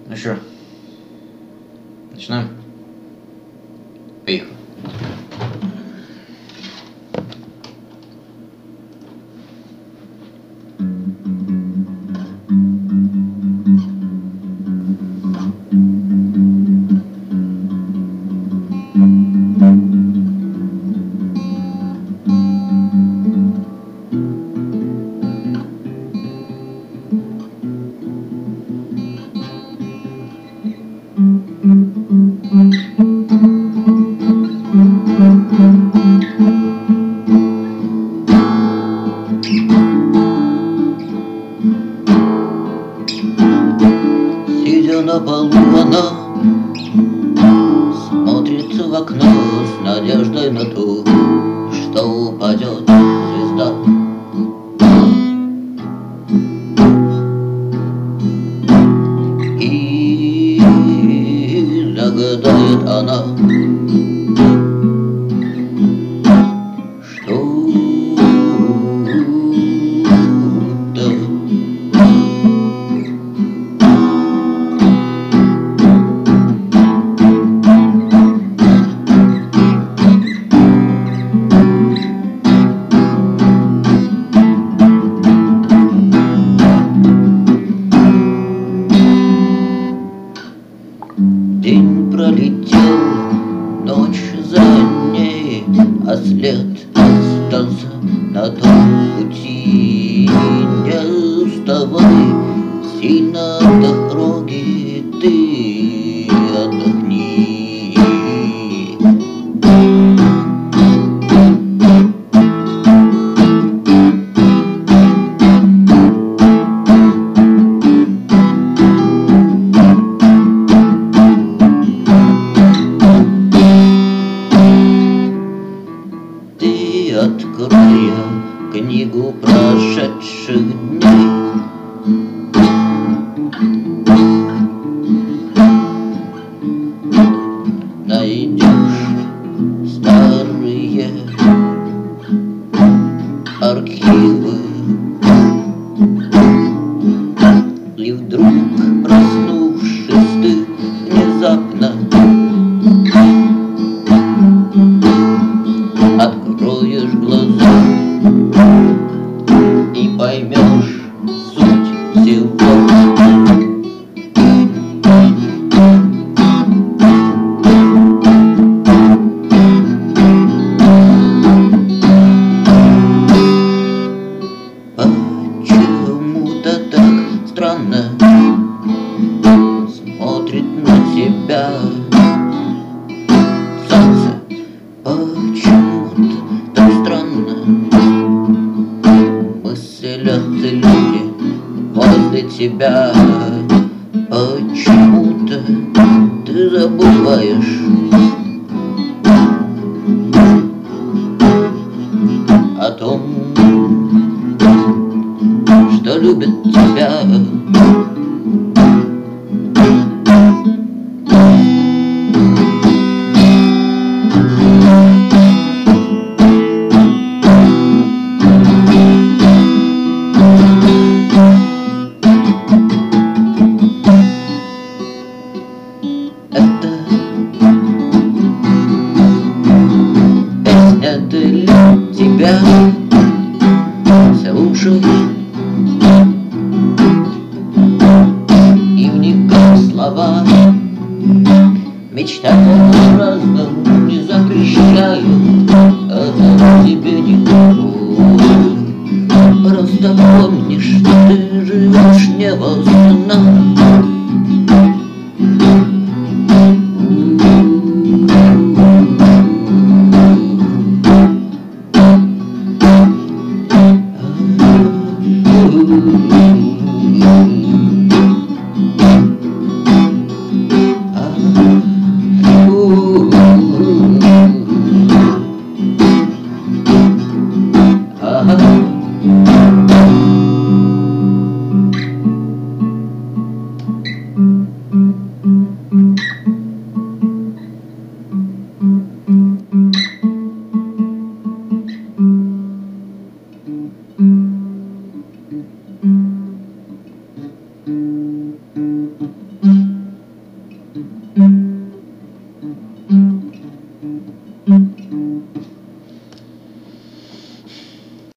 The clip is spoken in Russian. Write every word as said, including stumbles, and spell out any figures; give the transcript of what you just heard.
Ну что, начинаем? Поехали. Сидя на полу, она смотрит в окно с надеждой на то, что упадет звезда. И загадает она, день пролетел, ночь за ней, а след остался на том пути. Не уставай сильно от дороги, ты отдохни. Открой книгу прошедших дней, найдешь старые архивы, и вдруг, проснувшись, ты внезапно откроешь глаза и поймешь суть всего. Почему-то так странно смотрит на тебя солнце. Почему-то так странно мыслят люди возле тебя. Почему-то ты забываешь о том, что любят тебя. Это песня для тебя, слушай и вникай в слова. Мечтать о разном не запрещаю, это тебе никому. Просто помни, что ты живешь не во снах. Thank you.